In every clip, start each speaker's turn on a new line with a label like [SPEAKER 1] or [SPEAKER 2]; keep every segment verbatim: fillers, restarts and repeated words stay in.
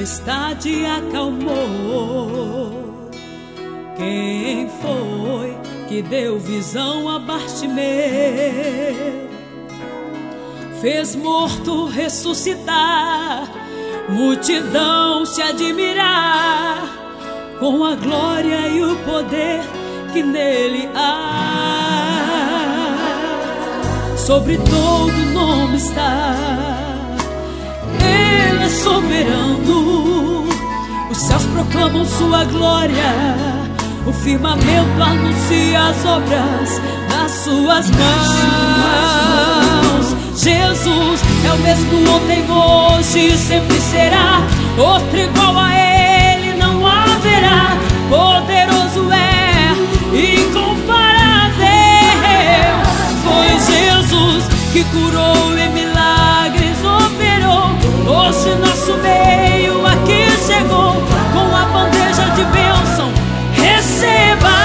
[SPEAKER 1] tempestade acalmou. Quem foi que deu visão a Bartimeu? Fez morto ressuscitar, multidão se admirar com a glória e o poder que nele há. Sobre todo nome está, Ele é soberano. Os céus proclamam sua glória, o firmamento anuncia as obras das suas mãos. Jesus é o mesmo ontem, hoje e sempre será. Outro igual a Ele não haverá. Poderoso é, incomparável. Foi Jesus que curou e milagres operou. Hoje nosso meio aqui chegou com a bandeja de bênção. Receba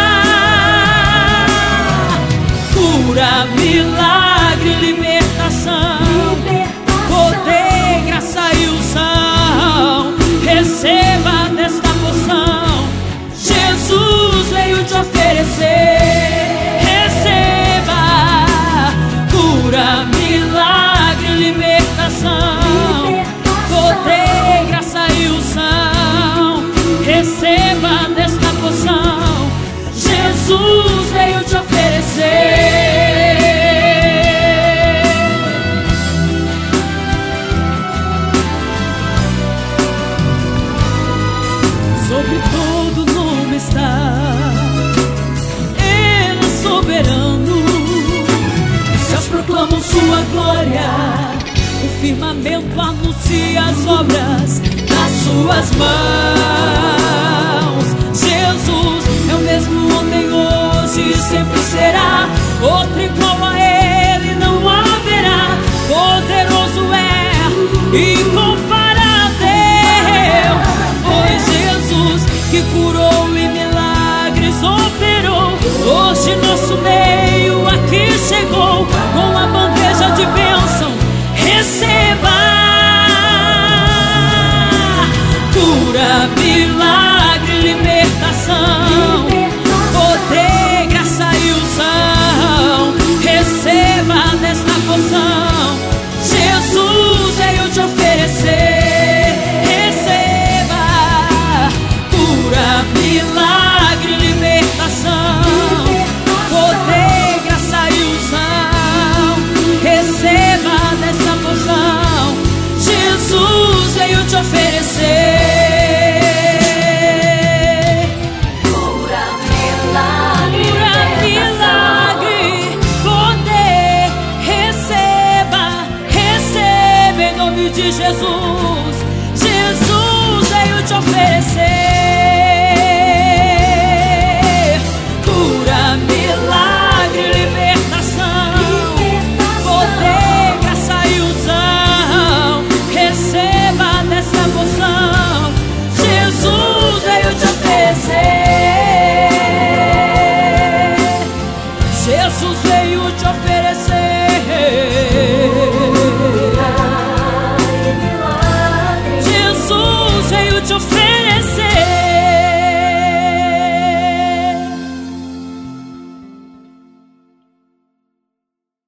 [SPEAKER 1] cura, milagre, libertação, poder, graça e unção. Receba desta poção, Jesus veio te oferecer. Receba cura, milagre, libertação, poder, graça e unção. Receba desta poção, Jesus veio te oferecer. Sobre todo nome está, Ele é soberano. Os céus proclamam sua glória, o firmamento anuncia as obras das suas mãos. Jesus é o mesmo ontem, hoje e sempre será. Outro igual a Ele não haverá. Poderoso é, incomparável. Foi Jesus que curou e milagres operou. Hoje nosso meio aqui chegou com a bandeja de bênção. Receba cura, milagre, libertação, poder, graça e unção. Receba desta poção, Jesus veio te oferecer. Receba cura, milagre, libertação, poder, graça e unção. Receba desta poção, Jesus veio te oferecer. De Jesus, Jesus veio te oferecer cura, milagre, libertação, poder, graça e unção. Receba dessa poção, Jesus veio te oferecer. Jesus veio